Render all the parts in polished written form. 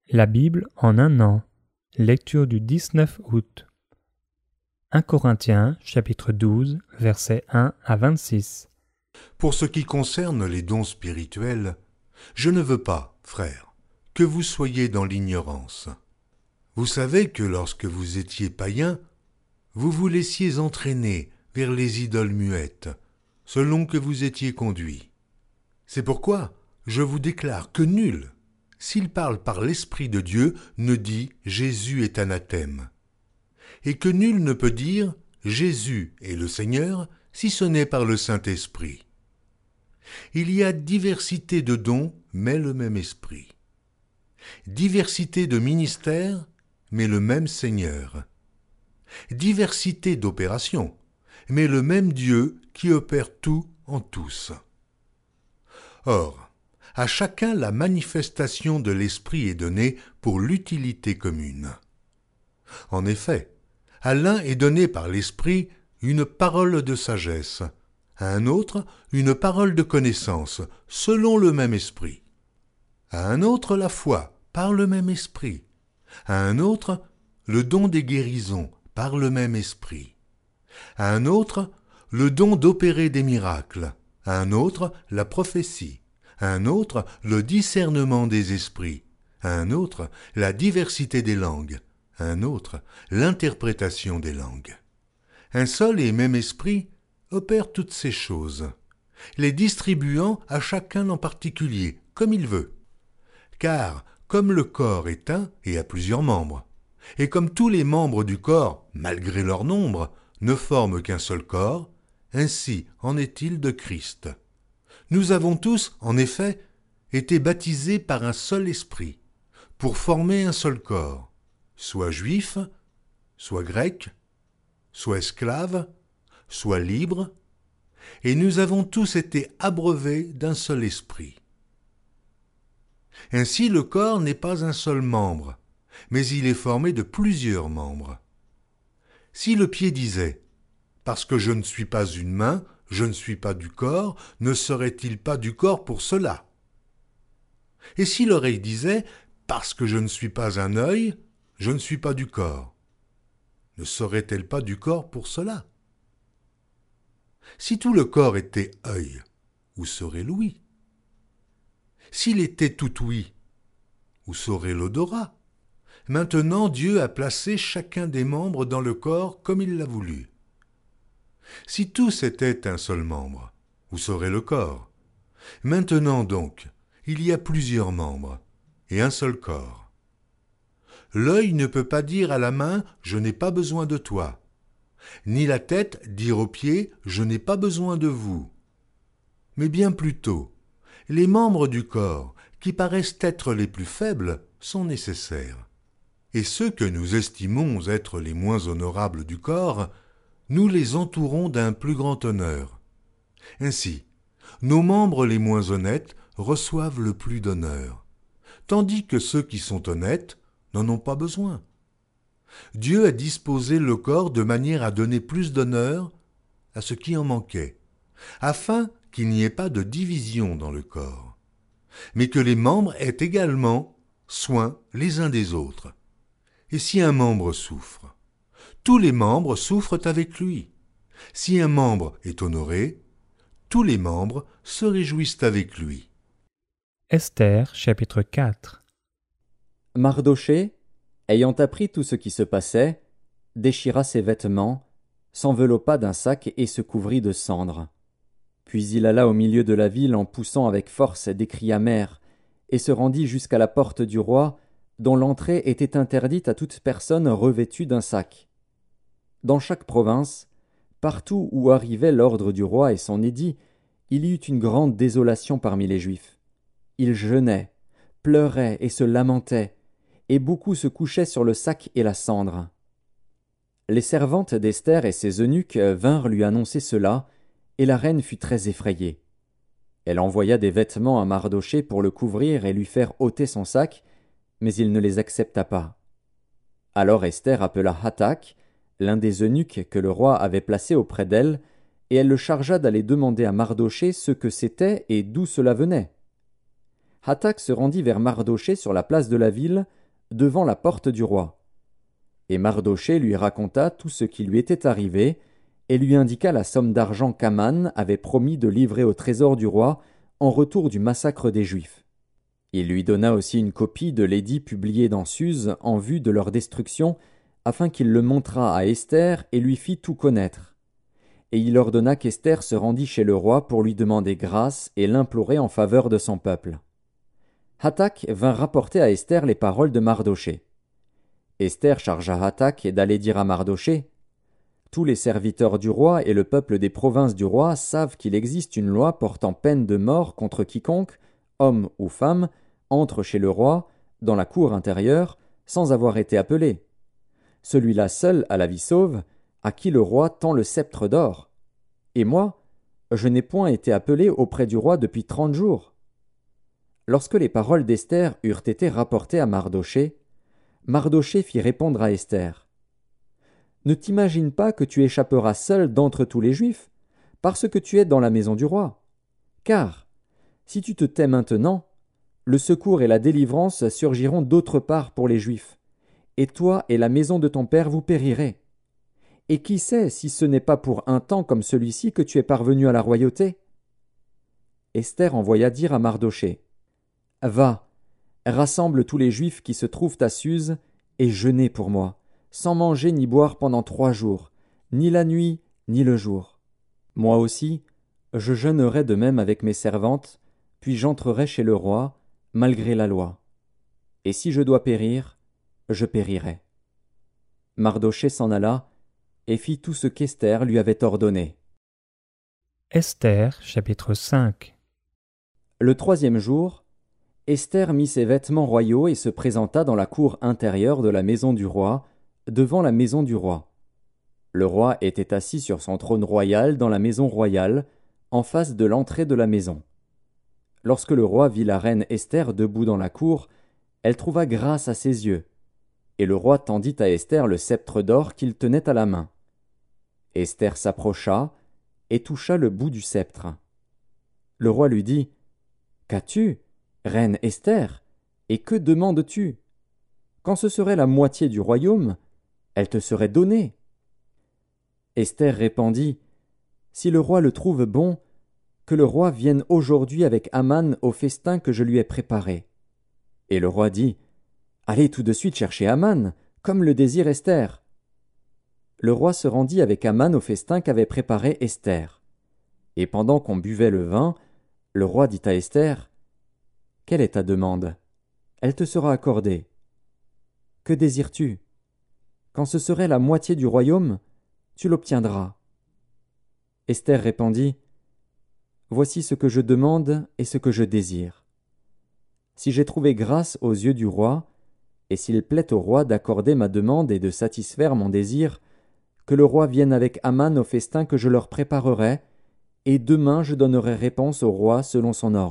La Bible en un an. Lecture du 19 août. 1 Corinthiens, chapitre 12, versets 1 à 26. Pour ce qui concerne les dons spirituels, je ne veux pas, frères, que vous soyez dans l'ignorance. Vous savez que lorsque vous étiez païens, vous vous laissiez entraîner vers les idoles muettes, selon que vous étiez conduits. C'est pourquoi je vous déclare que nul, s'il parle par l'Esprit de Dieu, ne dit « Jésus est anathème », et que nul ne peut dire « Jésus est le Seigneur » si ce n'est par le Saint-Esprit. Il y a diversité de dons, mais le même Esprit. Diversité de ministères, mais le même Seigneur. Diversité d'opérations, mais le même Dieu qui opère tout en tous. Or, à chacun la manifestation de l'Esprit est donnée pour l'utilité commune. En effet, à l'un est donné par l'Esprit une parole de sagesse, à un autre une parole de connaissance, selon le même Esprit, à un autre la foi, par le même Esprit, à un autre le don des guérisons, par le même Esprit, à un autre le don d'opérer des miracles, à un autre la prophétie, à un autre le discernement des esprits, à un autre la diversité des langues, à un autre l'interprétation des langues. Un seul et même esprit opère toutes ces choses, les distribuant à chacun en particulier, comme il veut. Car, comme le corps est un et a plusieurs membres, et comme tous les membres du corps, malgré leur nombre, ne forment qu'un seul corps, ainsi en est-il de Christ. Nous avons tous, en effet, été baptisés par un seul esprit, pour former un seul corps, soit juif, soit grec, soit esclave, soit libre, et nous avons tous été abreuvés d'un seul esprit. Ainsi le corps n'est pas un seul membre, mais il est formé de plusieurs membres. Si le pied disait « Parce que je ne suis pas une main, je ne suis pas du corps, ne serait-il pas du corps pour cela ?» Et si l'oreille disait « Parce que je ne suis pas un œil, je ne suis pas du corps », ne serait-elle pas du corps pour cela? Si tout le corps était œil, où serait l'ouïe? S'il était tout ouïe, où serait l'odorat? Maintenant Dieu a placé chacun des membres dans le corps comme il l'a voulu. Si tous étaient un seul membre, où serait le corps? Maintenant donc, il y a plusieurs membres, et un seul corps. L'œil ne peut pas dire à la main « je n'ai pas besoin de toi », ni la tête dire aux pieds « je n'ai pas besoin de vous ». Mais bien plutôt, les membres du corps, qui paraissent être les plus faibles, sont nécessaires. Et ceux que nous estimons être les moins honorables du corps, nous les entourons d'un plus grand honneur. Ainsi, nos membres les moins honnêtes reçoivent le plus d'honneur, tandis que ceux qui sont honnêtes n'en ont pas besoin. Dieu a disposé le corps de manière à donner plus d'honneur à ce qui en manquait, afin qu'il n'y ait pas de division dans le corps, mais que les membres aient également soin les uns des autres. Et si un membre souffre, tous les membres souffrent avec lui. Si un membre est honoré, tous les membres se réjouissent avec lui. Esther, chapitre 4. Mardochée, ayant appris tout ce qui se passait, déchira ses vêtements, s'enveloppa d'un sac et se couvrit de cendres. Puis il alla au milieu de la ville en poussant avec force des cris amers, et se rendit jusqu'à la porte du roi, dont l'entrée était interdite à toute personne revêtue d'un sac. Dans chaque province, partout où arrivait l'ordre du roi et son édit, il y eut une grande désolation parmi les Juifs. Ils jeûnaient, pleuraient et se lamentaient, et beaucoup se couchaient sur le sac et la cendre. Les servantes d'Esther et ses eunuques vinrent lui annoncer cela, et la reine fut très effrayée. Elle envoya des vêtements à Mardochée pour le couvrir et lui faire ôter son sac, mais il ne les accepta pas. Alors Esther appela Hathak, l'un des eunuques que le roi avait placé auprès d'elle, et elle le chargea d'aller demander à Mardochée ce que c'était et d'où cela venait. Hathach se rendit vers Mardochée sur la place de la ville, devant la porte du roi. Et Mardochée lui raconta tout ce qui lui était arrivé, et lui indiqua la somme d'argent qu'Aman avait promis de livrer au trésor du roi en retour du massacre des Juifs. Il lui donna aussi une copie de l'édit publié dans Suse en vue de leur destruction, afin qu'il le montrât à Esther et lui fît tout connaître. Et il ordonna qu'Esther se rendît chez le roi pour lui demander grâce et l'implorer en faveur de son peuple. Hathach vint rapporter à Esther les paroles de Mardochée. Esther chargea Hathach d'aller dire à Mardochée: « Tous les serviteurs du roi et le peuple des provinces du roi savent qu'il existe une loi portant peine de mort contre quiconque, homme ou femme, entre chez le roi, dans la cour intérieure, sans avoir été appelé. Celui-là seul a la vie sauve, à qui le roi tend le sceptre d'or. Et moi, je n'ai point été appelé auprès du roi depuis 30 jours. » Lorsque les paroles d'Esther eurent été rapportées à Mardochée, Mardochée fit répondre à Esther: « Ne t'imagine pas que tu échapperas seul d'entre tous les Juifs, parce que tu es dans la maison du roi. Car, si tu te tais maintenant, le secours et la délivrance surgiront d'autre part pour les Juifs, et toi et la maison de ton père vous périrez. Et qui sait si ce n'est pas pour un temps comme celui-ci que tu es parvenu à la royauté ?» Esther envoya dire à Mardochée: « Va, rassemble tous les Juifs qui se trouvent à Suse, et jeûnez pour moi, sans manger ni boire pendant 3 jours, ni la nuit, ni le jour. Moi aussi, je jeûnerai de même avec mes servantes, puis j'entrerai chez le roi, malgré la loi. Et si je dois périr, je périrai. » Mardochée s'en alla, et fit tout ce qu'Esther lui avait ordonné. Esther, chapitre 5. Le 3e jour, Esther mit ses vêtements royaux et se présenta dans la cour intérieure de la maison du roi, devant la maison du roi. Le roi était assis sur son trône royal dans la maison royale, en face de l'entrée de la maison. Lorsque le roi vit la reine Esther debout dans la cour, elle trouva grâce à ses yeux, et le roi tendit à Esther le sceptre d'or qu'il tenait à la main. Esther s'approcha et toucha le bout du sceptre. Le roi lui dit: « Qu'as-tu, reine Esther, et que demandes-tu? Quand ce serait la moitié du royaume, elle te serait donnée. » Esther répondit: « Si le roi le trouve bon, que le roi vienne aujourd'hui avec Aman au festin que je lui ai préparé. » Et le roi dit: « Allez tout de suite chercher Aman, comme le désire Esther. » Le roi se rendit avec Aman au festin qu'avait préparé Esther. Et pendant qu'on buvait le vin, le roi dit à Esther: « Quelle est ta demande? Elle te sera accordée. Que désires-tu? Quand ce serait la moitié du royaume, tu l'obtiendras. » Esther répondit: « Voici ce que je demande et ce que je désire. Si j'ai trouvé grâce aux yeux du roi, et s'il plaît au roi d'accorder ma demande et de satisfaire mon désir, que le roi vienne avec Aman au festin que je leur préparerai, et demain je donnerai réponse au roi selon son ordre. »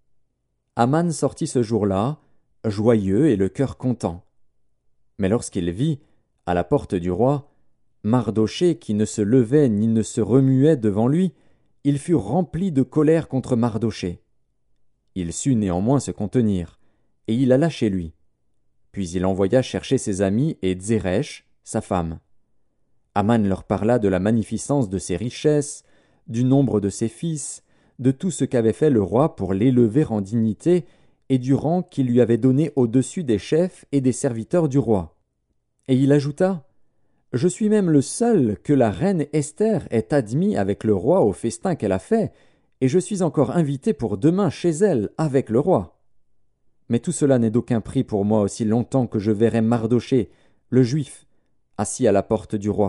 Aman sortit ce jour-là, joyeux et le cœur content. Mais lorsqu'il vit, à la porte du roi, Mardochée qui ne se levait ni ne se remuait devant lui, il fut rempli de colère contre Mardochée. Il sut néanmoins se contenir, et il alla chez lui. Puis il envoya chercher ses amis et Zeresh, sa femme. Aman leur parla de la magnificence de ses richesses, du nombre de ses fils, de tout ce qu'avait fait le roi pour l'élever en dignité, et du rang qu'il lui avait donné au-dessus des chefs et des serviteurs du roi. Et il ajouta: « Je suis même le seul que la reine Esther ait admis avec le roi au festin qu'elle a fait, et je suis encore invité pour demain chez elle avec le roi. Mais tout cela n'est d'aucun prix pour moi aussi longtemps que je verrai Mardochée, le juif, assis à la porte du roi. »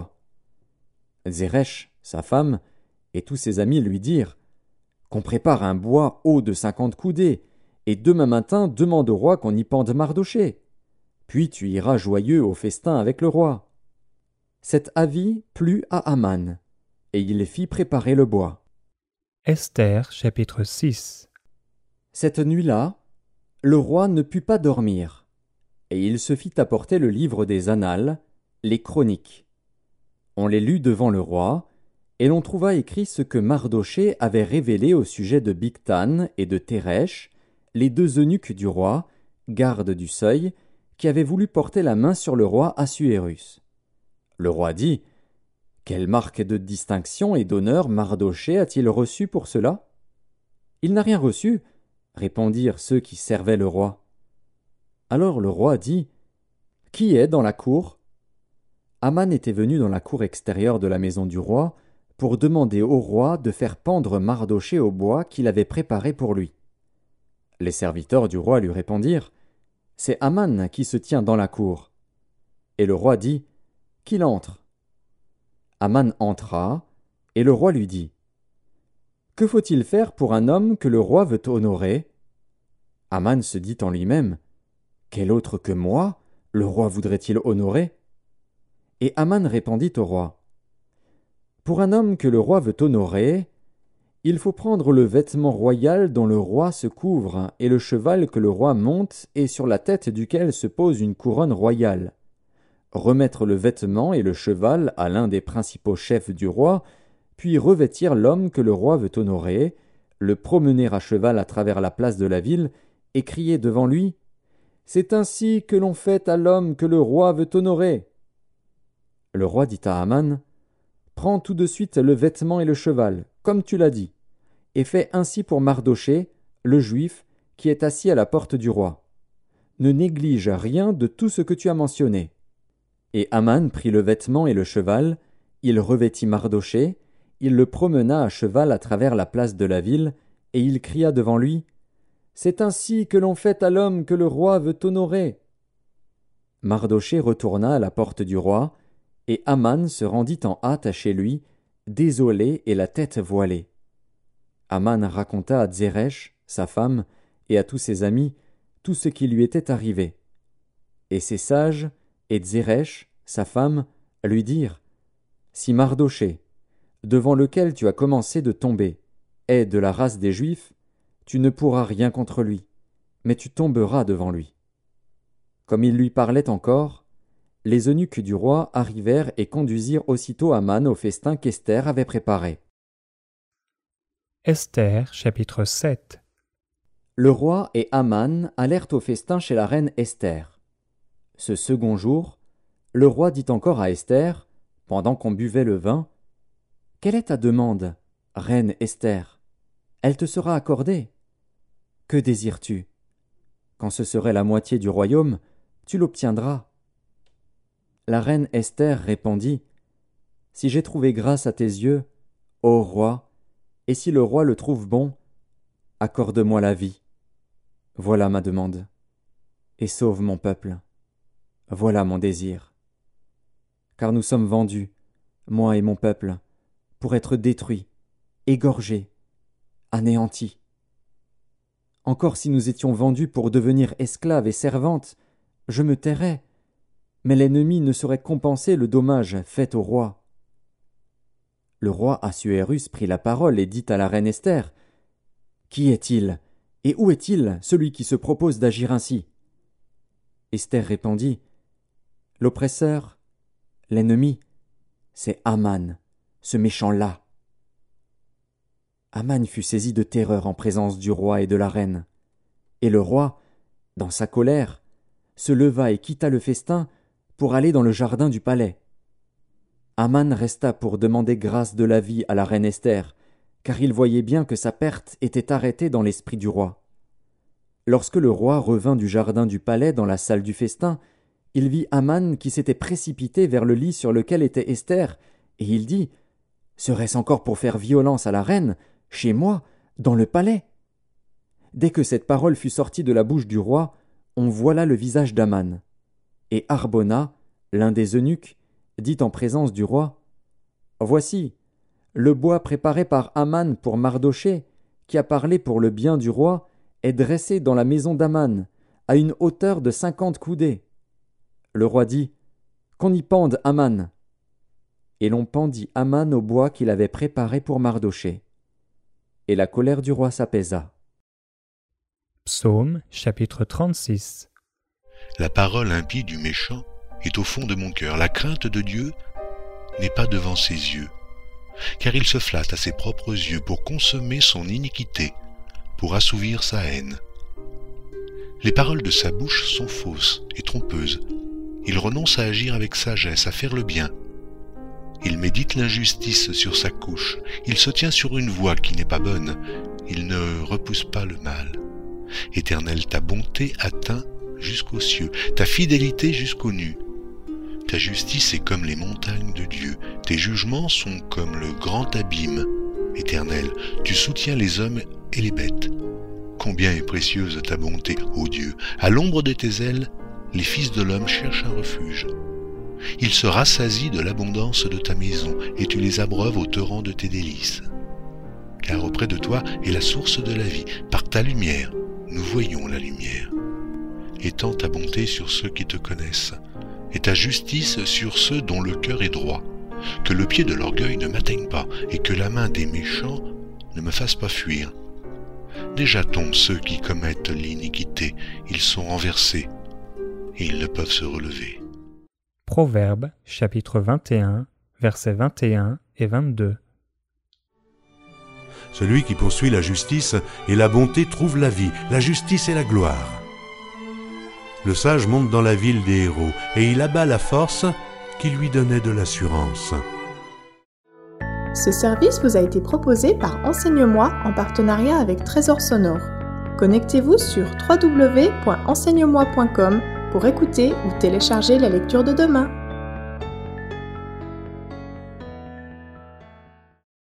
Zeresh, sa femme, et tous ses amis lui dirent: « Qu'on prépare un bois haut de 50 coudées, et demain matin demande au roi qu'on y pende Mardochée. Puis tu iras joyeux au festin avec le roi. » Cet avis plut à Aman, et il fit préparer le bois. Esther, chapitre 6. Cette nuit-là, le roi ne put pas dormir, et il se fit apporter le livre des Annales, les Chroniques. On les lut devant le roi, et l'on trouva écrit ce que Mardochée avait révélé au sujet de Bigtan et de Téresh, les 2 eunuques du roi, gardes du seuil, qui avaient voulu porter la main sur le roi Assuérus. Le roi dit « Quelle marque de distinction et d'honneur Mardochée a-t-il reçu pour cela ?» « Il n'a rien reçu, » répondirent ceux qui servaient le roi. Alors le roi dit « Qui est dans la cour ?» Aman était venu dans la cour extérieure de la maison du roi pour demander au roi de faire pendre Mardochée au bois qu'il avait préparé pour lui. Les serviteurs du roi lui répondirent « C'est Aman qui se tient dans la cour. » Et le roi dit « Qu'il entre. » Aman entra, et le roi lui dit « Que faut-il faire pour un homme que le roi veut honorer ?» Aman se dit en lui-même « Quel autre que moi le roi voudrait-il honorer ?» Et Aman répondit au roi « Pour un homme que le roi veut honorer, il faut prendre le vêtement royal dont le roi se couvre et le cheval que le roi monte et sur la tête duquel se pose une couronne royale. Remettre le vêtement et le cheval à l'un des principaux chefs du roi, puis revêtir l'homme que le roi veut honorer, le promener à cheval à travers la place de la ville et crier devant lui « C'est ainsi que l'on fait à l'homme que le roi veut honorer. » Le roi dit à Aman « Prends tout de suite le vêtement et le cheval, comme tu l'as dit, et fais ainsi pour Mardochée, le juif, qui est assis à la porte du roi. Ne néglige rien de tout ce que tu as mentionné. » Et Aman prit le vêtement et le cheval, il revêtit Mardochée, il le promena à cheval à travers la place de la ville, et il cria devant lui « C'est ainsi que l'on fait à l'homme que le roi veut honorer. » Mardochée retourna à la porte du roi, et Aman se rendit en hâte chez lui, désolé et la tête voilée. Aman raconta à Zeresh, sa femme, et à tous ses amis, tout ce qui lui était arrivé. Et ses sages, et Zeresh, sa femme, lui dirent « Si Mardochée, devant lequel tu as commencé de tomber, est de la race des Juifs, tu ne pourras rien contre lui, mais tu tomberas devant lui. » Comme il lui parlait encore, les eunuques du roi arrivèrent et conduisirent aussitôt Aman au festin qu'Esther avait préparé. Esther, chapitre 7. Le roi et Aman allèrent au festin chez la reine Esther. Ce second jour, le roi dit encore à Esther, pendant qu'on buvait le vin, « Quelle est ta demande, reine Esther ? Elle te sera accordée. Que désires-tu ? Quand ce serait la moitié du royaume, tu l'obtiendras. » La reine Esther répondit, « Si j'ai trouvé grâce à tes yeux, ô roi, et si le roi le trouve bon, accorde-moi la vie. Voilà ma demande. Et sauve mon peuple. Voilà mon désir. Car nous sommes vendus, moi et mon peuple, pour être détruits, égorgés, anéantis. Encore si nous étions vendus pour devenir esclaves et servantes, je me tairais, mais l'ennemi ne saurait compenser le dommage fait au roi. » Le roi Assuérus prit la parole et dit à la reine Esther, « Qui est-il, et où est-il, celui qui se propose d'agir ainsi ?» Esther répondit, « L'oppresseur, l'ennemi, c'est Aman, ce méchant-là. » Aman fut saisi de terreur en présence du roi et de la reine. Et le roi, dans sa colère, se leva et quitta le festin pour aller dans le jardin du palais. Aman resta pour demander grâce de la vie à la reine Esther, car il voyait bien que sa perte était arrêtée dans l'esprit du roi. Lorsque le roi revint du jardin du palais dans la salle du festin, il vit Aman qui s'était précipité vers le lit sur lequel était Esther, et il dit « Serait-ce encore pour faire violence à la reine, chez moi, dans le palais ?» Dès que cette parole fut sortie de la bouche du roi, on voila le visage d'Aman. Et Harbona, l'un des eunuques, dit en présence du roi, « Voici, le bois préparé par Aman pour Mardochée, qui a parlé pour le bien du roi, est dressé dans la maison d'Aman, à une hauteur de 50 coudées. » Le roi dit, « Qu'on y pende Aman. » Et l'on pendit Aman au bois qu'il avait préparé pour Mardochée. Et la colère du roi s'apaisa. Psaume, chapitre 36. La parole impie du méchant est au fond de mon cœur. La crainte de Dieu n'est pas devant ses yeux. Car il se flatte à ses propres yeux pour consommer son iniquité, pour assouvir sa haine. Les paroles de sa bouche sont fausses et trompeuses. Il renonce à agir avec sagesse, à faire le bien. Il médite l'injustice sur sa couche. Il se tient sur une voie qui n'est pas bonne. Il ne repousse pas le mal. Éternel, ta bonté atteint jusqu'aux cieux, ta fidélité jusqu'aux nues. Ta justice est comme les montagnes de Dieu. Tes jugements sont comme le grand abîme. Éternel, tu soutiens les hommes et les bêtes. Combien est précieuse ta bonté, ô Dieu! À l'ombre de tes ailes, les fils de l'homme cherchent un refuge. Ils se rassasient de l'abondance de ta maison, et tu les abreuves au torrent de tes délices. Car auprès de toi est la source de la vie. Par ta lumière, nous voyons la lumière. Étends ta bonté sur ceux qui te connaissent, et ta justice sur ceux dont le cœur est droit. Que le pied de l'orgueil ne m'atteigne pas, et que la main des méchants ne me fasse pas fuir. Déjà tombent ceux qui commettent l'iniquité, ils sont renversés, et ils ne peuvent se relever. Proverbes, chapitre 21, versets 21 et 22. Celui qui poursuit la justice et la bonté trouve la vie, la justice et la gloire. Le sage monte dans la ville des héros, et il abat la force qui lui donnait de l'assurance. Ce service vous a été proposé par Enseigne-moi en partenariat avec Trésor Sonore. Connectez-vous sur www.enseigne-moi.com pour écouter ou télécharger la lecture de demain.